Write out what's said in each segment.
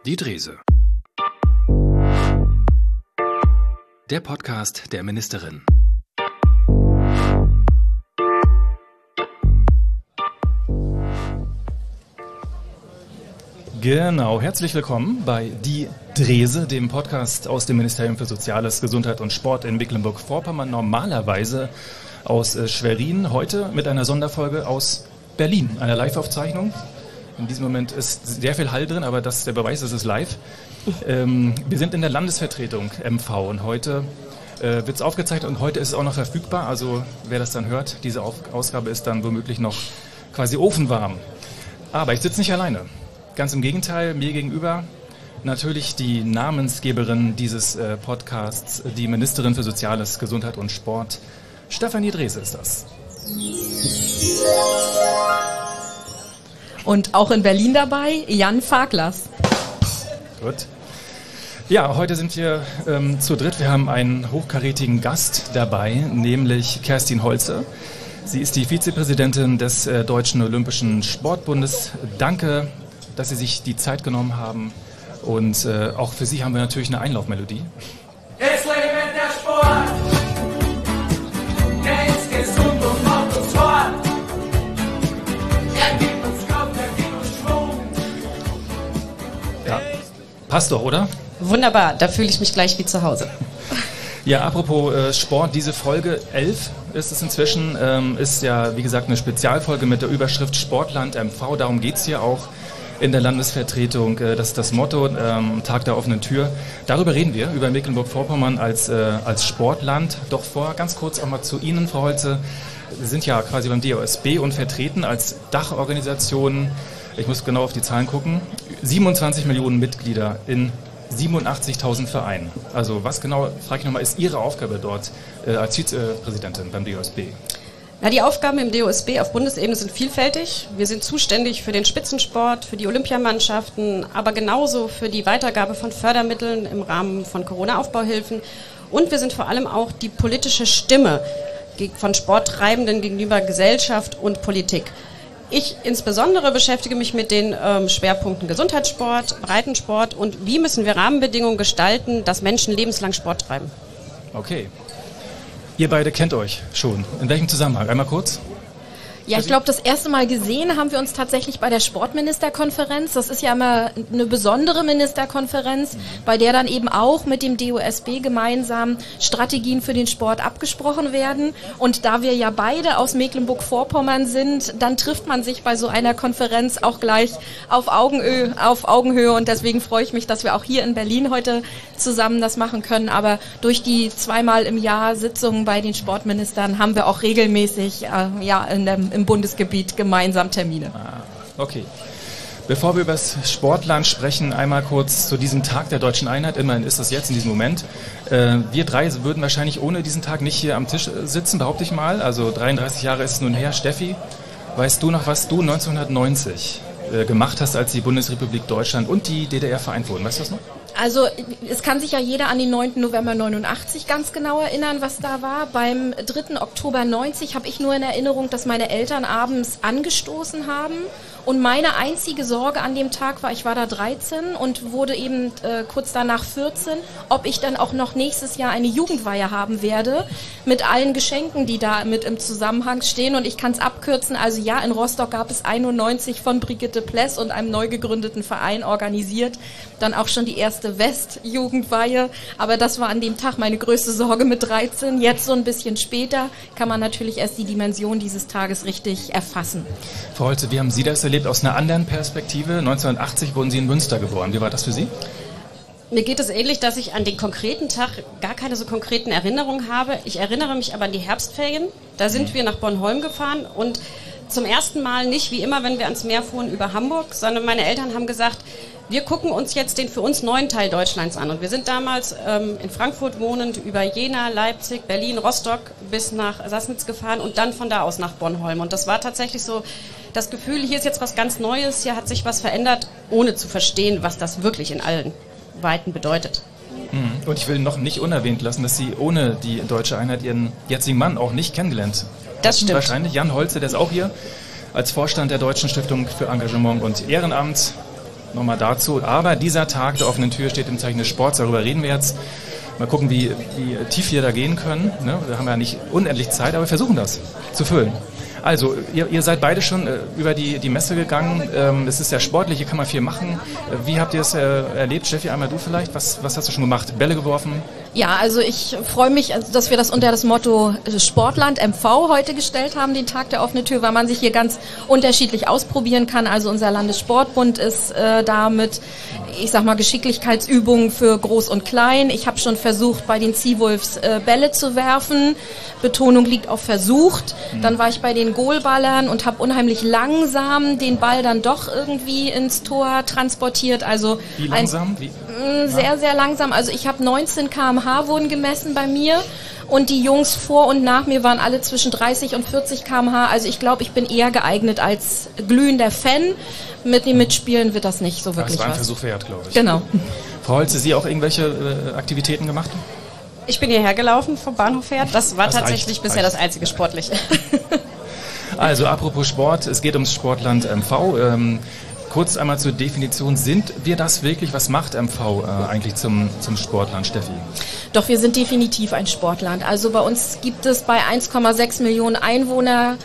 Die Drese. Der Podcast der Ministerin. Genau, herzlich willkommen bei Die Drese, dem Podcast aus dem Ministerium für Soziales, Gesundheit und Sport in Mecklenburg-Vorpommern, normalerweise aus Schwerin, heute mit einer Sonderfolge aus Berlin, einer Live-Aufzeichnung. In diesem Moment ist sehr viel Hall drin, aber das ist der Beweis, es ist live. Wir sind in der Landesvertretung MV und heute wird es aufgezeichnet und heute ist es auch noch verfügbar. Also wer das dann hört, diese Ausgabe ist dann womöglich noch quasi ofenwarm. Aber ich sitze nicht alleine. Ganz im Gegenteil, mir gegenüber natürlich die Namensgeberin dieses Podcasts, die Ministerin für Soziales, Gesundheit und Sport, Stefanie Drese ist das. Und auch in Berlin dabei, Jan Farklas. Gut. Ja, heute sind wir zu dritt. Wir haben einen hochkarätigen Gast dabei, nämlich Kerstin Holze. Sie ist die Vizepräsidentin des Deutschen Olympischen Sportbundes. Danke, dass Sie sich die Zeit genommen haben. Und auch für Sie haben wir natürlich eine Einlaufmelodie. Es lebt der Sport, der ist gesund und macht uns fort. Er gibt uns Kraft, er gibt uns Schwung. Ja, passt doch, oder? Wunderbar, da fühle ich mich gleich wie zu Hause. Ja, apropos Sport, diese Folge 11 ist es inzwischen, ist ja wie gesagt eine Spezialfolge mit der Überschrift Sportland MV, darum geht's hier auch in der Landesvertretung, das ist das Motto, Tag der offenen Tür. Darüber reden wir, über Mecklenburg-Vorpommern als Sportland. Doch vorher ganz kurz auch mal zu Ihnen, Frau Holze. Sie sind ja quasi beim DOSB und vertreten als Dachorganisation, ich muss genau auf die Zahlen gucken, 27 Millionen Mitglieder in 87.000 Vereinen. Also was genau, frage ich nochmal, ist Ihre Aufgabe dort als Vizepräsidentin beim DOSB? Na, die Aufgaben im DOSB auf Bundesebene sind vielfältig. Wir sind zuständig für den Spitzensport, für die Olympiamannschaften, aber genauso für die Weitergabe von Fördermitteln im Rahmen von Corona-Aufbauhilfen. Und wir sind vor allem auch die politische Stimme von Sporttreibenden gegenüber Gesellschaft und Politik. Ich insbesondere beschäftige mich mit den Schwerpunkten Gesundheitssport, Breitensport und wie müssen wir Rahmenbedingungen gestalten, dass Menschen lebenslang Sport treiben. Okay. Ihr beide kennt euch schon. In welchem Zusammenhang? Einmal kurz. Ja, ich glaube, das erste Mal gesehen haben wir uns tatsächlich bei der Sportministerkonferenz. Das ist ja immer eine besondere Ministerkonferenz, bei der dann eben auch mit dem DOSB gemeinsam Strategien für den Sport abgesprochen werden. Und da wir ja beide aus Mecklenburg-Vorpommern sind, dann trifft man sich bei so einer Konferenz auch gleich auf Augenhöhe. Und deswegen freue ich mich, dass wir auch hier in Berlin heute zusammen das machen können. Aber durch die 2-mal im Jahr Sitzungen bei den Sportministern haben wir auch regelmäßig im Bundesgebiet gemeinsam Termine. Okay. Bevor wir über das Sportland sprechen, einmal kurz zu diesem Tag der Deutschen Einheit. Immerhin ist das jetzt in diesem Moment. Wir drei würden wahrscheinlich ohne diesen Tag nicht hier am Tisch sitzen, behaupte ich mal. Also 33 Jahre ist es nun her. Steffi, weißt du noch, was du 1990 gemacht hast, als die Bundesrepublik Deutschland und die DDR vereint wurden? Weißt du das noch? Also es kann sich ja jeder an den 9. November 89 ganz genau erinnern, was da war. Beim 3. Oktober 90 habe ich nur in Erinnerung, dass meine Eltern abends angestoßen haben. Und meine einzige Sorge an dem Tag war, ich war da 13 und wurde eben kurz danach 14, ob ich dann auch noch nächstes Jahr eine Jugendweihe haben werde, mit allen Geschenken, die da mit im Zusammenhang stehen. Und ich kann es abkürzen, also ja, in Rostock gab es 91 von Brigitte Pless und einem neu gegründeten Verein organisiert, dann auch schon die erste West-Jugendweihe. Aber das war an dem Tag meine größte Sorge mit 13. Jetzt so ein bisschen später kann man natürlich erst die Dimension dieses Tages richtig erfassen. Frau Holze, wie haben Sie das erlebt aus einer anderen Perspektive? 1980 wurden Sie in Münster geboren. Wie war das für Sie? Mir geht es ähnlich, dass ich an den konkreten Tag gar keine so konkreten Erinnerungen habe. Ich erinnere mich aber an die Herbstferien. Da sind wir nach Bornholm gefahren und zum ersten Mal nicht wie immer, wenn wir ans Meer fuhren, über Hamburg, sondern meine Eltern haben gesagt, wir gucken uns jetzt den für uns neuen Teil Deutschlands an. Und wir sind damals in Frankfurt wohnend über Jena, Leipzig, Berlin, Rostock bis nach Sassnitz gefahren und dann von da aus nach Bornholm. Und das war tatsächlich so das Gefühl, hier ist jetzt was ganz Neues, hier hat sich was verändert, ohne zu verstehen, was das wirklich in allen Weiten bedeutet. Und ich will noch nicht unerwähnt lassen, dass Sie ohne die Deutsche Einheit Ihren jetzigen Mann auch nicht kennengelernt. Das stimmt. Wahrscheinlich Jan Holze, der ist auch hier als Vorstand der Deutschen Stiftung für Engagement und Ehrenamt. nochmal dazu. Aber dieser Tag der offenen Tür steht im Zeichen des Sports, darüber reden wir jetzt. Mal gucken, wie tief wir da gehen können. Ne? Wir haben ja nicht unendlich Zeit, aber wir versuchen das zu füllen. Also, ihr seid beide schon über die Messe gegangen. Es ist sehr sportlich, hier kann man viel machen. Wie habt ihr es erlebt? Steffi, einmal du vielleicht. Was hast du schon gemacht? Bälle geworfen? Ja, also ich freue mich, dass wir das unter das Motto Sportland MV heute gestellt haben, den Tag der offenen Tür, weil man sich hier ganz unterschiedlich ausprobieren kann. Also unser Landessportbund ist da mit, ich sag mal, Geschicklichkeitsübungen für Groß und Klein. Ich habe schon versucht, bei den Seawolves Bälle zu werfen. Betonung liegt auf versucht. Dann war ich bei den Goalballern und habe unheimlich langsam den Ball dann doch irgendwie ins Tor transportiert. Also wie langsam? Sehr, sehr langsam. Also ich habe 19 km/h wurden gemessen bei mir und die Jungs vor und nach mir waren alle zwischen 30 und 40 km/h. Also ich glaube, ich bin eher geeignet als glühender Fan. Mit dem Mitspielen wird das nicht so wirklich was. Das war ein Versuch wert, glaube ich. Genau. Frau Holze, Sie auch irgendwelche Aktivitäten gemacht? Ich bin hierher gelaufen vom Bahnhof her. Das war tatsächlich bisher das einzige Sportliche. Also apropos Sport, es geht ums Sportland MV. Kurz einmal zur Definition, sind wir das wirklich? Was macht MV eigentlich zum Sportland, Steffi? Doch, wir sind definitiv ein Sportland. Also bei uns gibt es bei 1,6 Millionen Einwohner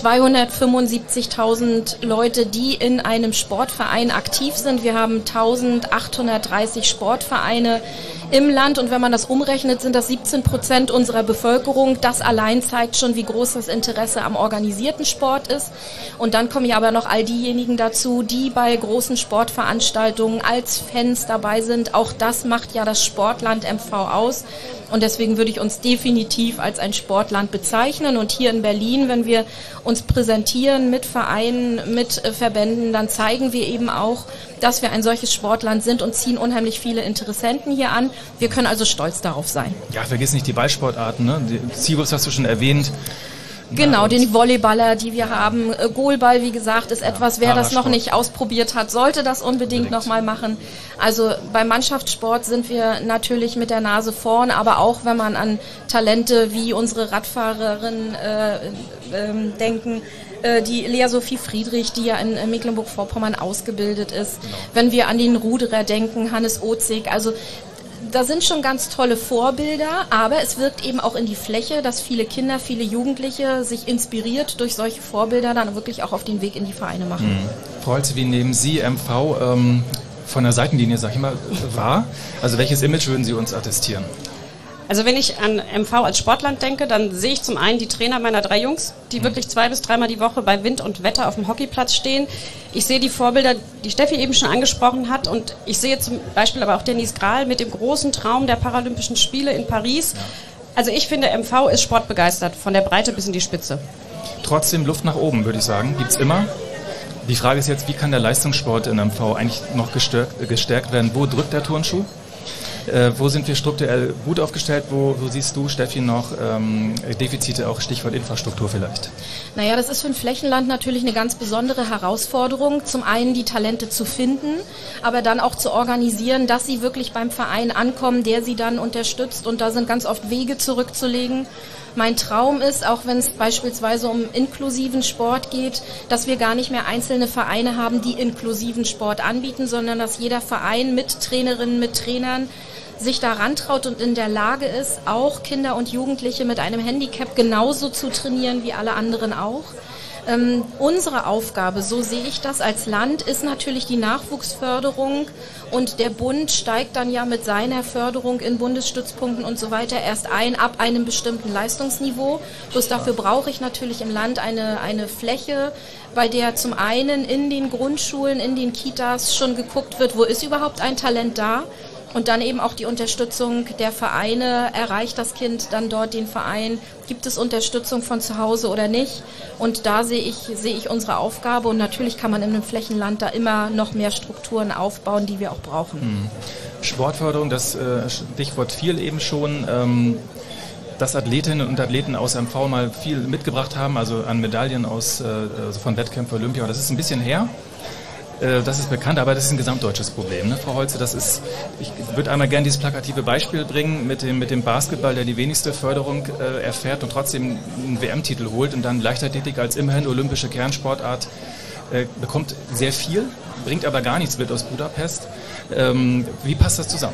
275.000 Leute, die in einem Sportverein aktiv sind. Wir haben 1.830 Sportvereine im Land und wenn man das umrechnet, sind das 17% unserer Bevölkerung. Das allein zeigt schon, wie groß das Interesse am organisierten Sport ist. Und dann kommen ja aber noch all diejenigen dazu, die bei großen Sportveranstaltungen als Fans dabei sind. Auch das macht ja das Sportland MV aus. Und deswegen würde ich uns definitiv als ein Sportland bezeichnen. Und hier in Berlin, wenn wir uns präsentieren mit Vereinen, mit Verbänden, dann zeigen wir eben auch, dass wir ein solches Sportland sind und ziehen unheimlich viele Interessenten hier an. Wir können also stolz darauf sein. Ja, vergiss nicht die Ballsportarten, ne? Die Seawolves hast du schon erwähnt. Genau, den Volleyballer, die wir haben. Goalball, wie gesagt, ist etwas, wer das noch nicht ausprobiert hat, sollte das unbedingt nochmal machen. Also beim Mannschaftssport sind wir natürlich mit der Nase vorn, aber auch wenn man an Talente wie unsere Radfahrerin denken, die Lea Sophie Friedrich, die ja in Mecklenburg-Vorpommern ausgebildet ist. Genau. Wenn wir an den Ruderer denken, Hannes Ozig, also da sind schon ganz tolle Vorbilder, aber es wirkt eben auch in die Fläche, dass viele Kinder, viele Jugendliche sich inspiriert durch solche Vorbilder dann wirklich auch auf den Weg in die Vereine machen. Frau Holze, wie nehmen Sie MV von der Seitenlinie, sag ich mal, wahr? Also welches Image würden Sie uns attestieren? Also wenn ich an MV als Sportland denke, dann sehe ich zum einen die Trainer meiner 3 Jungs, die wirklich 2 bis 3 Mal die Woche bei Wind und Wetter auf dem Hockeyplatz stehen. Ich sehe die Vorbilder, die Steffi eben schon angesprochen hat, und ich sehe zum Beispiel aber auch Denise Grahl mit dem großen Traum der Paralympischen Spiele in Paris. Also ich finde, MV ist sportbegeistert, von der Breite bis in die Spitze. Trotzdem Luft nach oben, würde ich sagen, gibt's immer. Die Frage ist jetzt, wie kann der Leistungssport in MV eigentlich noch gestärkt werden? Wo drückt der Turnschuh? Wo sind wir strukturell gut aufgestellt? Wo siehst du, Steffi, noch Defizite, auch Stichwort Infrastruktur vielleicht? Naja, das ist für ein Flächenland natürlich eine ganz besondere Herausforderung. Zum einen die Talente zu finden, aber dann auch zu organisieren, dass sie wirklich beim Verein ankommen, der sie dann unterstützt. Und da sind ganz oft Wege zurückzulegen. Mein Traum ist, auch wenn es beispielsweise um inklusiven Sport geht, dass wir gar nicht mehr einzelne Vereine haben, die inklusiven Sport anbieten, sondern dass jeder Verein mit Trainerinnen, mit Trainern sich da rantraut und in der Lage ist, auch Kinder und Jugendliche mit einem Handicap genauso zu trainieren wie alle anderen auch. Unsere Aufgabe, so sehe ich das als Land, ist natürlich die Nachwuchsförderung, und der Bund steigt dann ja mit seiner Förderung in Bundesstützpunkten und so weiter erst ein ab einem bestimmten Leistungsniveau. Bloß dafür brauche ich natürlich im Land eine Fläche, bei der zum einen in den Grundschulen, in den Kitas schon geguckt wird, wo ist überhaupt ein Talent da. Und dann eben auch die Unterstützung der Vereine. Erreicht das Kind dann dort den Verein? Gibt es Unterstützung von zu Hause oder nicht? Und da sehe ich unsere Aufgabe. Und natürlich kann man in einem Flächenland da immer noch mehr Strukturen aufbauen, die wir auch brauchen. Sportförderung, das Stichwort fiel eben schon. Dass Athletinnen und Athleten aus MV mal viel mitgebracht haben, also an Medaillen also von Wettkämpfen Olympia. Das ist ein bisschen her. Das ist bekannt, aber das ist ein gesamtdeutsches Problem, ne, Frau Holze? Ich würde einmal gerne dieses plakative Beispiel bringen mit dem Basketball, der die wenigste Förderung erfährt und trotzdem einen WM-Titel holt, und dann Leichtathletik als immerhin olympische Kernsportart bekommt sehr viel. bringt aber gar nichts mit aus Budapest. Wie passt das zusammen?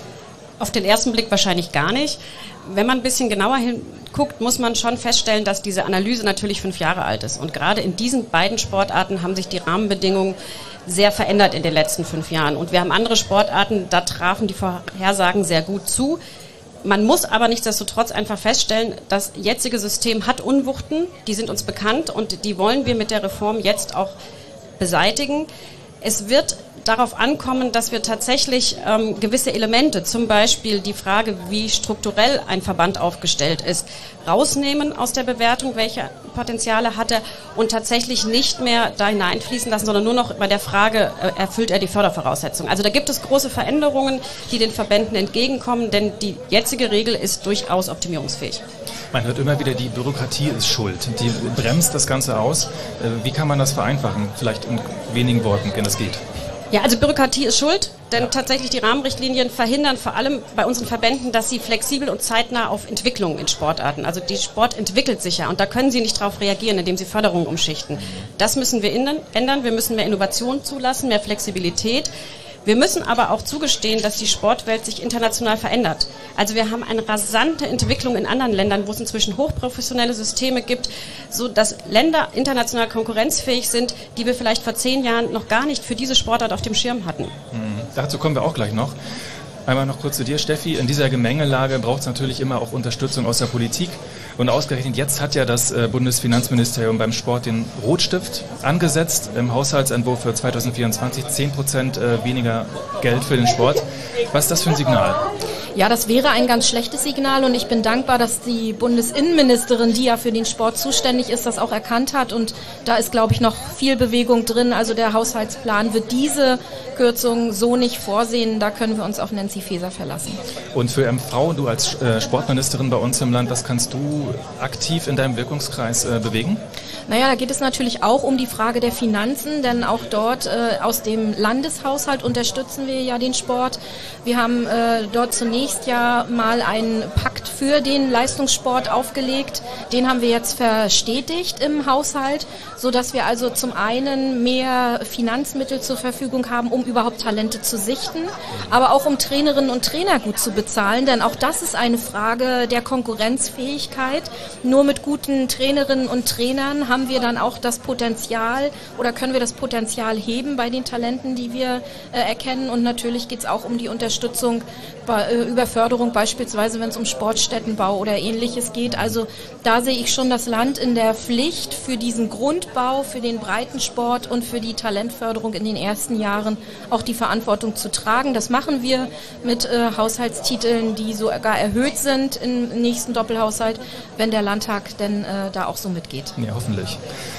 Auf den ersten Blick wahrscheinlich gar nicht. Wenn man ein bisschen genauer hinguckt, muss man schon feststellen, dass diese Analyse natürlich 5 Jahre alt ist. Und gerade in diesen beiden Sportarten haben sich die Rahmenbedingungen sehr verändert in den letzten 5 Jahren. Und wir haben andere Sportarten, da trafen die Vorhersagen sehr gut zu. Man muss aber nichtsdestotrotz einfach feststellen, das jetzige System hat Unwuchten, die sind uns bekannt und die wollen wir mit der Reform jetzt auch beseitigen. Es wird darauf ankommen, dass wir tatsächlich gewisse Elemente, zum Beispiel die Frage, wie strukturell ein Verband aufgestellt ist, rausnehmen aus der Bewertung, welche Potenziale hat er und tatsächlich nicht mehr da hineinfließen lassen, sondern nur noch bei der Frage, erfüllt er die Fördervoraussetzungen. Also da gibt es große Veränderungen, die den Verbänden entgegenkommen, denn die jetzige Regel ist durchaus optimierungsfähig. Man hört immer wieder, die Bürokratie ist schuld. Die bremst das Ganze aus. Wie kann man das vereinfachen? Vielleicht in wenigen Worten, wenn es geht. Ja, also Bürokratie ist schuld, denn tatsächlich die Rahmenrichtlinien verhindern vor allem bei unseren Verbänden, dass sie flexibel und zeitnah auf Entwicklungen in Sportarten, also die Sport entwickelt sich ja und da können sie nicht darauf reagieren, indem sie Förderungen umschichten. Das müssen wir ändern, wir müssen mehr Innovation zulassen, mehr Flexibilität. Wir müssen aber auch zugestehen, dass die Sportwelt sich international verändert. Also wir haben eine rasante Entwicklung in anderen Ländern, wo es inzwischen hochprofessionelle Systeme gibt, so dass Länder international konkurrenzfähig sind, die wir vielleicht vor 10 Jahren noch gar nicht für diese Sportart auf dem Schirm hatten. Dazu kommen wir auch gleich noch. Einmal noch kurz zu dir, Steffi. In dieser Gemengelage braucht es natürlich immer auch Unterstützung aus der Politik. Und ausgerechnet jetzt hat ja das Bundesfinanzministerium beim Sport den Rotstift angesetzt. Im Haushaltsentwurf für 2024 10% weniger Geld für den Sport. Was ist das für ein Signal? Ja, das wäre ein ganz schlechtes Signal und ich bin dankbar, dass die Bundesinnenministerin, die ja für den Sport zuständig ist, das auch erkannt hat und da ist, glaube ich, noch viel Bewegung drin. Also der Haushaltsplan wird diese Kürzung so nicht vorsehen, da können wir uns auf Nancy Faeser verlassen. Und für MV, du als Sportministerin bei uns im Land, was kannst du aktiv in deinem Wirkungskreis bewegen? Naja, da geht es natürlich auch um die Frage der Finanzen, denn auch dort aus dem Landeshaushalt unterstützen wir ja den Sport. Wir haben dort zunächst ja mal einen Pakt für den Leistungssport aufgelegt. Den haben wir jetzt verstetigt im Haushalt, sodass wir also zum einen mehr Finanzmittel zur Verfügung haben, um überhaupt Talente zu sichten, aber auch um Trainerinnen und Trainer gut zu bezahlen, denn auch das ist eine Frage der Konkurrenzfähigkeit. Nur mit guten Trainerinnen und Trainern haben wir dann auch das Potenzial oder können wir das Potenzial heben bei den Talenten, die wir erkennen. Und natürlich geht es auch um die Unterstützung über Förderung, beispielsweise wenn es um Sportstättenbau oder Ähnliches geht. Also da sehe ich schon das Land in der Pflicht, für diesen Grundbau, für den Breitensport und für die Talentförderung in den ersten Jahren auch die Verantwortung zu tragen. Das machen wir mit Haushaltstiteln, die sogar erhöht sind im nächsten Doppelhaushalt, wenn der Landtag denn da auch so mitgeht. Ja, hoffentlich.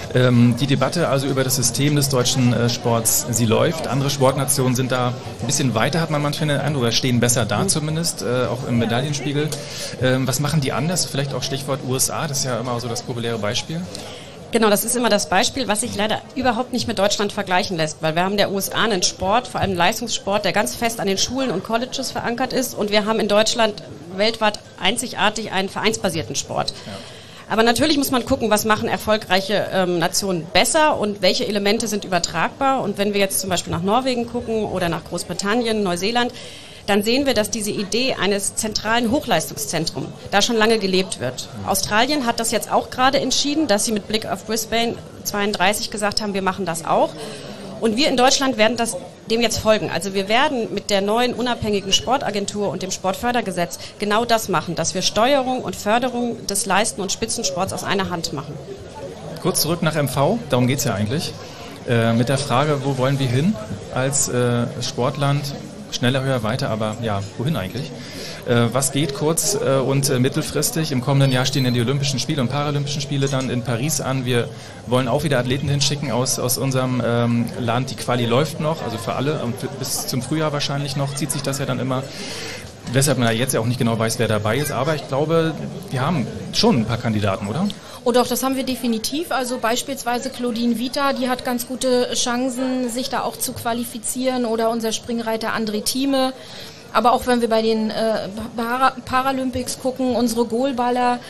Die Debatte also über das System des deutschen Sports, sie läuft. Andere Sportnationen sind da ein bisschen weiter, hat man manchmal den Eindruck, oder stehen besser da zumindest, auch im Medaillenspiegel. Was machen die anders? Vielleicht auch Stichwort USA, das ist ja immer so das populäre Beispiel. Genau, das ist immer das Beispiel, was sich leider überhaupt nicht mit Deutschland vergleichen lässt, weil wir haben in der USA einen Sport, vor allem einen Leistungssport, der ganz fest an den Schulen und Colleges verankert ist und wir haben in Deutschland weltweit einzigartig einen vereinsbasierten Sport. Ja. Aber natürlich muss man gucken, was machen erfolgreiche Nationen besser und welche Elemente sind übertragbar. Und wenn wir jetzt zum Beispiel nach Norwegen gucken oder nach Großbritannien, Neuseeland, dann sehen wir, dass diese Idee eines zentralen Hochleistungszentrums da schon lange gelebt wird. Australien hat das jetzt auch gerade entschieden, dass sie mit Blick auf Brisbane 32 gesagt haben, wir machen das auch. Und wir in Deutschland werden dem jetzt folgen. Also wir werden mit der neuen unabhängigen Sportagentur und dem Sportfördergesetz genau das machen, dass wir Steuerung und Förderung des Leisten- und Spitzensports aus einer Hand machen. Kurz zurück nach MV, darum geht es ja eigentlich. Mit der Frage, wo wollen wir hin als Sportland? Schneller, höher, weiter, aber ja, wohin eigentlich? Was geht kurz- und mittelfristig? Im kommenden Jahr stehen ja die Olympischen Spiele und Paralympischen Spiele dann in Paris an. Wir wollen auch wieder Athleten hinschicken aus unserem Land. Die Quali läuft noch, also für alle und bis zum Frühjahr wahrscheinlich noch zieht sich das ja dann immer. Weshalb man ja jetzt ja auch nicht genau weiß, wer dabei ist. Aber ich glaube, wir haben schon ein paar Kandidaten, oder? Oh doch, das haben wir definitiv. Also beispielsweise Claudine Vita, die hat ganz gute Chancen, sich da auch zu qualifizieren. Oder unser Springreiter André Thieme. Aber auch wenn wir bei den Paralympics gucken, unsere Goalballer,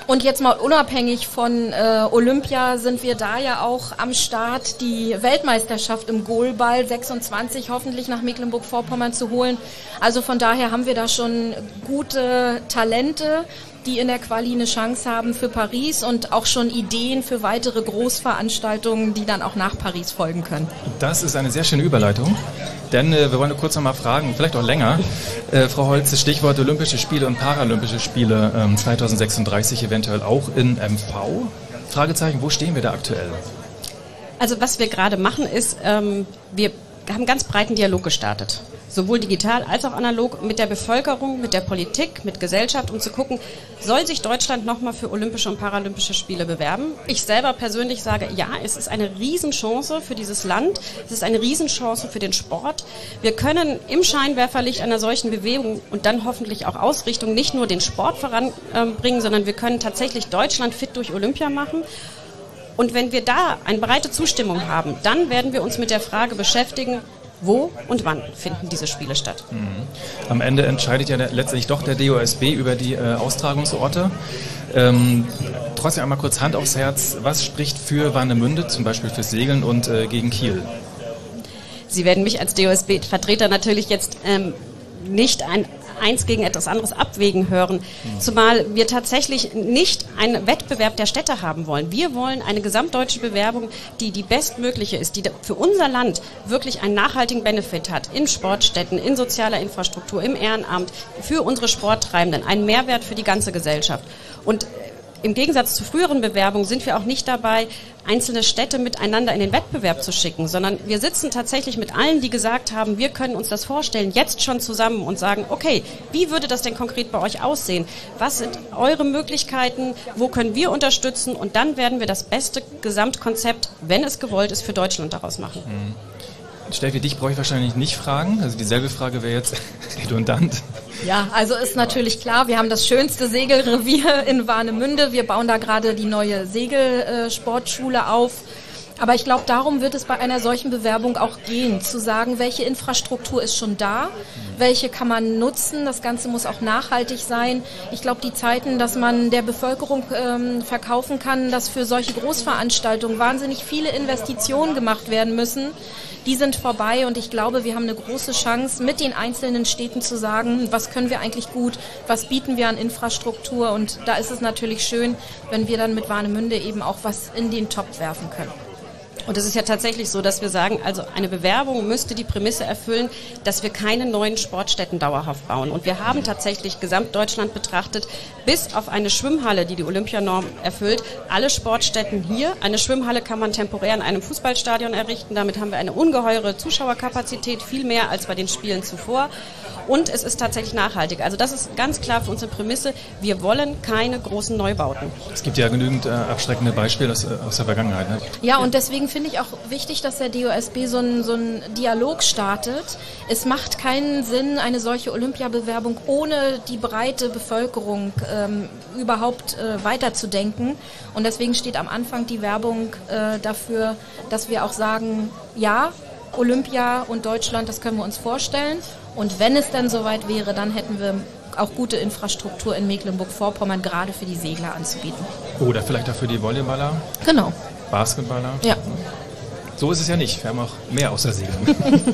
Und jetzt mal unabhängig von Olympia sind wir da ja auch am Start, die Weltmeisterschaft im Goalball 26 hoffentlich nach Mecklenburg-Vorpommern zu holen. Also von daher haben wir da schon gute Talente, die in der Quali eine Chance haben für Paris und auch schon Ideen für weitere Großveranstaltungen, die dann auch nach Paris folgen können. Das ist eine sehr schöne Überleitung, denn wir wollen kurz noch mal fragen, vielleicht auch länger, Frau Holz, das Stichwort Olympische Spiele und Paralympische Spiele 2036 eventuell auch in MV? Fragezeichen, wo stehen wir da aktuell? Also was wir gerade machen ist, wir haben einen ganz breiten Dialog gestartet. Sowohl digital als auch analog mit der Bevölkerung, mit der Politik, mit Gesellschaft, um zu gucken, soll sich Deutschland nochmal für Olympische und Paralympische Spiele bewerben? Ich selber persönlich sage, ja, es ist eine Riesenchance für dieses Land, es ist eine Riesenchance für den Sport. Wir können im Scheinwerferlicht einer solchen Bewegung und dann hoffentlich auch Ausrichtung nicht nur den Sport voranbringen, sondern wir können tatsächlich Deutschland fit durch Olympia machen. Und wenn wir da eine breite Zustimmung haben, dann werden wir uns mit der Frage beschäftigen, wo und wann finden diese Spiele statt? Am Ende entscheidet ja letztlich doch der DOSB über die Austragungsorte. Trotzdem einmal kurz Hand aufs Herz. Was spricht für Warnemünde, zum Beispiel fürs Segeln und gegen Kiel? Sie werden mich als DOSB-Vertreter natürlich jetzt nicht eins gegen etwas anderes abwägen hören, zumal wir tatsächlich nicht einen Wettbewerb der Städte haben wollen. Wir wollen eine gesamtdeutsche Bewerbung, die die bestmögliche ist, die für unser Land wirklich einen nachhaltigen Benefit hat, in Sportstätten, in sozialer Infrastruktur, im Ehrenamt, für unsere Sporttreibenden, einen Mehrwert für die ganze Gesellschaft. Und im Gegensatz zu früheren Bewerbungen sind wir auch nicht dabei, einzelne Städte miteinander in den Wettbewerb zu schicken, sondern wir sitzen tatsächlich mit allen, die gesagt haben, wir können uns das vorstellen, jetzt schon zusammen und sagen, okay, wie würde das denn konkret bei euch aussehen? Was sind eure Möglichkeiten? Wo können wir unterstützen? Und dann werden wir das beste Gesamtkonzept, wenn es gewollt ist, für Deutschland daraus machen. Steffi, dich brauche ich wahrscheinlich nicht fragen. Also dieselbe Frage wäre jetzt redundant. Ja, also ist natürlich klar, wir haben das schönste Segelrevier in Warnemünde. Wir bauen da gerade die neue Segelsportschule auf. Aber ich glaube, darum wird es bei einer solchen Bewerbung auch gehen, zu sagen, welche Infrastruktur ist schon da, welche kann man nutzen. Das Ganze muss auch nachhaltig sein. Ich glaube, die Zeiten, dass man der Bevölkerung verkaufen kann, dass für solche Großveranstaltungen wahnsinnig viele Investitionen gemacht werden müssen, die sind vorbei und ich glaube, wir haben eine große Chance, mit den einzelnen Städten zu sagen, was können wir eigentlich gut, was bieten wir an Infrastruktur und da ist es natürlich schön, wenn wir dann mit Warnemünde eben auch was in den Topf werfen können. Und es ist ja tatsächlich so, dass wir sagen, also eine Bewerbung müsste die Prämisse erfüllen, dass wir keine neuen Sportstätten dauerhaft bauen. Und wir haben tatsächlich Gesamtdeutschland betrachtet, bis auf eine Schwimmhalle, die die Olympianorm erfüllt, alle Sportstätten hier. Eine Schwimmhalle kann man temporär in einem Fußballstadion errichten. Damit haben wir eine ungeheure Zuschauerkapazität, viel mehr als bei den Spielen zuvor. Und es ist tatsächlich nachhaltig. Also das ist ganz klar für unsere Prämisse. Wir wollen keine großen Neubauten. Es gibt ja genügend abschreckende Beispiele aus der Vergangenheit. Ne? Ja, und deswegen finde ich auch wichtig, dass der DOSB so einen Dialog startet. Es macht keinen Sinn, eine solche Olympiabewerbung ohne die breite Bevölkerung überhaupt weiterzudenken. Und deswegen steht am Anfang die Werbung dafür, dass wir auch sagen, ja, Olympia und Deutschland, das können wir uns vorstellen. Und wenn es dann soweit wäre, dann hätten wir auch gute Infrastruktur in Mecklenburg-Vorpommern, gerade für die Segler anzubieten. Oder vielleicht auch für die Volleyballer? Genau. Basketballer? Ja. So ist es ja nicht. Wir haben auch mehr außer Segeln.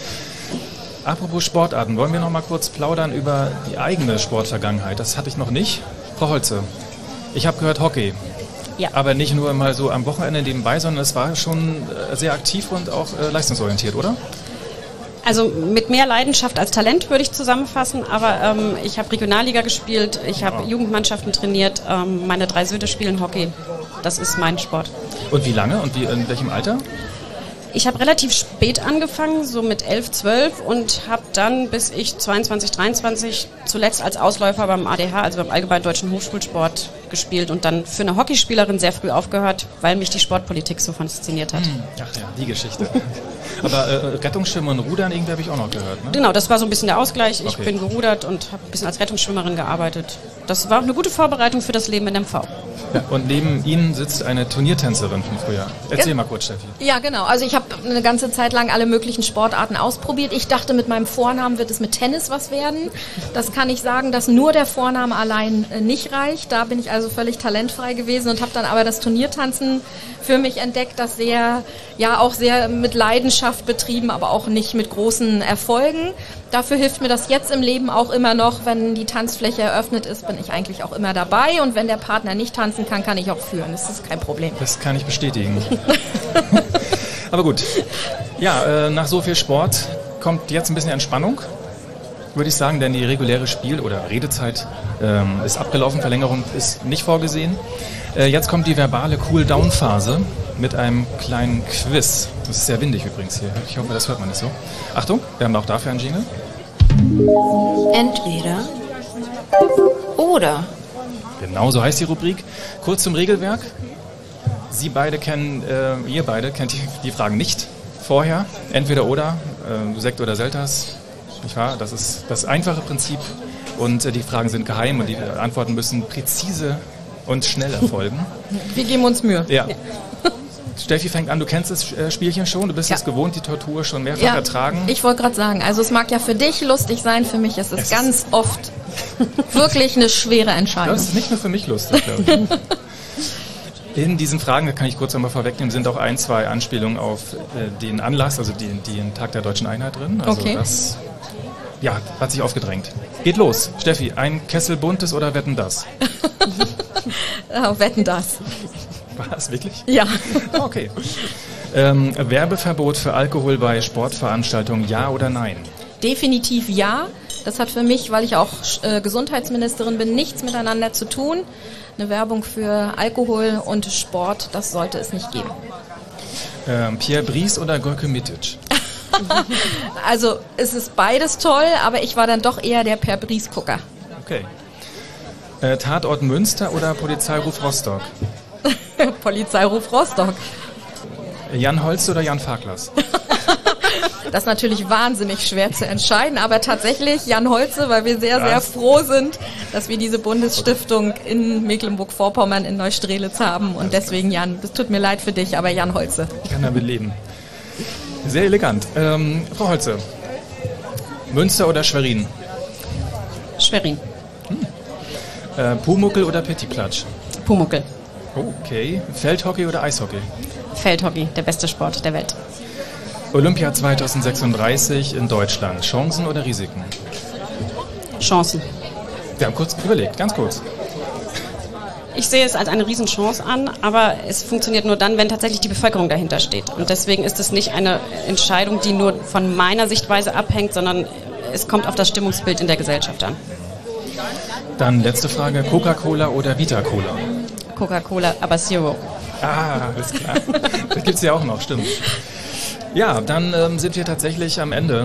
Apropos Sportarten, wollen wir noch mal kurz plaudern über die eigene Sportvergangenheit? Das hatte ich noch nicht. Frau Holze, ich habe gehört Hockey. Ja. Aber nicht nur mal so am Wochenende nebenbei, sondern es war schon sehr aktiv und auch leistungsorientiert, oder? Also mit mehr Leidenschaft als Talent würde ich zusammenfassen, aber ich habe Regionalliga gespielt, ich habe Jugendmannschaften trainiert, meine 3 Söhne spielen Hockey, das ist mein Sport. Und wie lange und in welchem Alter? Ich habe relativ spät angefangen, so mit 11, 12 und habe dann bis ich 22, 23 zuletzt als Ausläufer beim ADH, also beim Allgemeinen Deutschen Hochschulsport gespielt und dann für eine Hockeyspielerin sehr früh aufgehört, weil mich die Sportpolitik so fasziniert hat. Ach ja, die Geschichte. Aber Rettungsschwimmen und Rudern irgendwie habe ich auch noch gehört, ne? Genau, das war so ein bisschen der Ausgleich. Ich Okay. bin gerudert und habe ein bisschen als Rettungsschwimmerin gearbeitet. Das war auch eine gute Vorbereitung für das Leben in MV. Ja, und neben Ihnen sitzt eine Turniertänzerin von früher. Erzähl mal kurz, Steffi. Ja, genau. Also ich habe eine ganze Zeit lang alle möglichen Sportarten ausprobiert. Ich dachte, mit meinem Vornamen wird es mit Tennis was werden. Das kann ich sagen, dass nur der Vorname allein nicht reicht. Da bin ich also also völlig talentfrei gewesen und habe dann aber das Turniertanzen für mich entdeckt, das auch sehr mit Leidenschaft betrieben, aber auch nicht mit großen Erfolgen. Dafür hilft mir das jetzt im Leben auch immer noch, wenn die Tanzfläche eröffnet ist, bin ich eigentlich auch immer dabei und wenn der Partner nicht tanzen kann, kann ich auch führen. Das ist kein Problem. Das kann ich bestätigen. Aber gut, ja, nach so viel Sport kommt jetzt ein bisschen Entspannung, würde ich sagen, denn die reguläre Spiel- oder Redezeit ist abgelaufen, Verlängerung ist nicht vorgesehen. Jetzt kommt die verbale Cool-Down-Phase mit einem kleinen Quiz. Das ist sehr windig übrigens hier. Ich hoffe, das hört man nicht so. Achtung, wir haben auch dafür einen Jingle. Entweder oder. Genau, so heißt die Rubrik. Kurz zum Regelwerk. Ihr beide kennt die Fragen nicht vorher. Entweder oder, Sekt oder Selters. Nicht wahr? Das ist das einfache Prinzip und die Fragen sind geheim und die Antworten müssen präzise und schnell erfolgen. Wir geben uns Mühe. Ja. Steffi fängt an, du kennst das Spielchen schon, du bist es gewohnt, die Tortur schon mehrfach ertragen. Ich wollte gerade sagen, also es mag ja für dich lustig sein, für mich ist es ganz oft wirklich eine schwere Entscheidung. Das ist nicht nur für mich lustig, glaube ich. In diesen Fragen, da kann ich kurz einmal vorwegnehmen, sind auch 1, 2 Anspielungen auf den Anlass, also den Tag der Deutschen Einheit drin. Also okay. Das hat sich aufgedrängt. Geht los. Steffi, ein Kessel Buntes oder Wetten, das? Wetten, das. Was, wirklich? Ja. Okay. Werbeverbot für Alkohol bei Sportveranstaltungen, ja oder nein? Definitiv ja. Das hat für mich, weil ich auch Gesundheitsministerin bin, nichts miteinander zu tun. Eine Werbung für Alkohol und Sport, das sollte es nicht geben. Pierre Brice oder Gorke Mitic? Also es ist beides toll, aber ich war dann doch eher der Pierre Brice-Gucker. Okay. Tatort Münster oder Polizeiruf Rostock? Polizeiruf Rostock. Jan Holze oder Jan Farklas? Das ist natürlich wahnsinnig schwer zu entscheiden, aber tatsächlich Jan Holze, weil wir sehr, sehr froh sind, dass wir diese Bundesstiftung in Mecklenburg-Vorpommern in Neustrelitz haben. Und deswegen, Jan, es tut mir leid für dich, aber Jan Holze. Ich kann damit leben. Sehr elegant. Frau Holze, Münster oder Schwerin? Schwerin. Pumuckl oder Petitplatsch? Pumuckl. Okay. Feldhockey oder Eishockey? Feldhockey, der beste Sport der Welt. Olympia 2036 in Deutschland. Chancen oder Risiken? Chancen. Wir haben kurz überlegt, ganz kurz. Ich sehe es als eine Riesenchance an, aber es funktioniert nur dann, wenn tatsächlich die Bevölkerung dahinter steht. Und deswegen ist es nicht eine Entscheidung, die nur von meiner Sichtweise abhängt, sondern es kommt auf das Stimmungsbild in der Gesellschaft an. Dann letzte Frage, Coca-Cola oder Vita-Cola? Coca-Cola, aber Zero. Alles klar. Das gibt's ja auch noch, stimmt. Ja, dann sind wir tatsächlich am Ende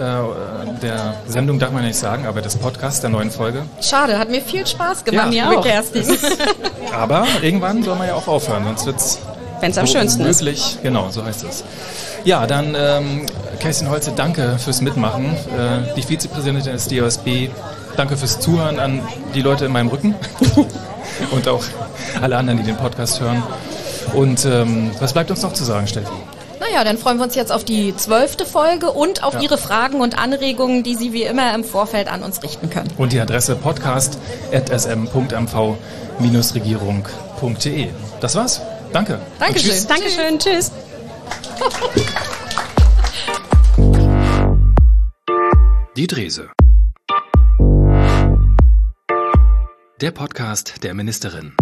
der Sendung, darf man nicht sagen, aber des Podcasts, der neuen Folge. Schade, hat mir viel Spaß gemacht, mir liebe auch. Kerstin. Aber irgendwann soll man ja auch aufhören, sonst wird's Wenn es am schönsten ist. möglich. Genau, so heißt es. Ja, dann Kerstin Holze, danke fürs Mitmachen. Die Vizepräsidentin des DOSB, danke fürs Zuhören an die Leute in meinem Rücken und auch alle anderen, die den Podcast hören. Und was bleibt uns noch zu sagen, Steffi? Naja, dann freuen wir uns jetzt auf die 12. Folge und auf Ihre Fragen und Anregungen, die Sie wie immer im Vorfeld an uns richten können. Und die Adresse podcast@sm.mv-regierung.de. Das war's. Danke. Dankeschön. Und tschüss. Dankeschön, tschüss. Die Drese. Der Podcast der Ministerin.